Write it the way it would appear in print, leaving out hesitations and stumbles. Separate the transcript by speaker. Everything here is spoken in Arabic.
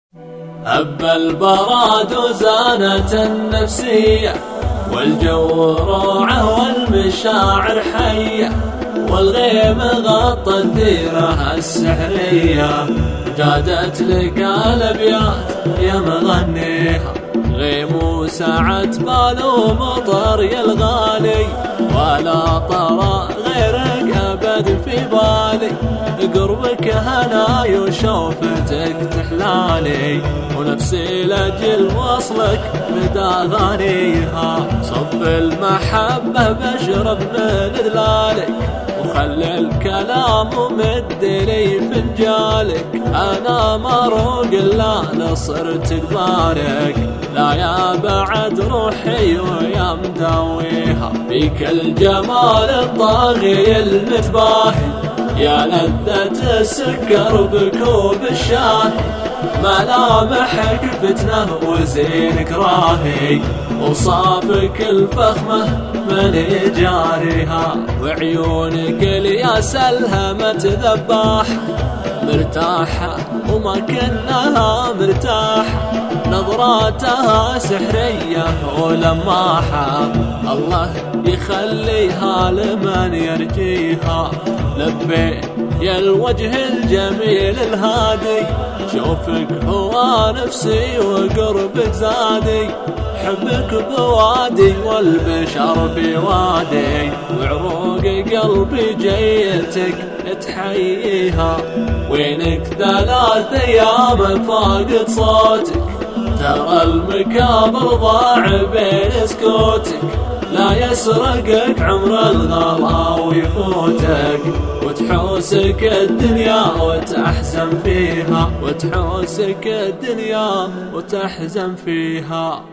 Speaker 1: هب البراد وزانت النفسية، والجو روعة والمشاعر حية، والغيم غطى الديرة السحرية. جادت لك الأبيات يا مغنيها، غيم وسعت بال ومطر يا الغالي، ولا طرى غيرك أبد في بالي. قربك هناي وشوفتك تحلالي، ونفسي لأجل وصلك بدا أغانيها. صب المحبة بشرب من ذلالك، وخلي الكلام ومد لي فنجالك. أنا مروق إلا نصرت قبالك، لا يا بعد روحي ويا مداويها. بك الجمال الطاغي المتباهي، يا لذة السكر بكوب الشاهي. ملامحك فتنة وزينك راهي، وصافك الفخمة من جارها. وعيونك الياس الهمت ذباحة، مرتاحة وما كنها مرتاحة. نظراتها سحرية ولماحة، الله يخليها لمن يرجيها. لبي يا الوجه الجميل الهادي، شوفك هو نفسي وقربك زادي. حبك بوادي والبشر في وادي، وعروق قلبي جيتك تحييها. وينك 3 أيام فاقد صوتك، ترى المكابر ضاع بين سكوتك. لا يسرقك عمر الغلا ويفوتك، وتحوسك الدنيا وتحزن فيها، وتحوسك الدنيا وتحزن فيها.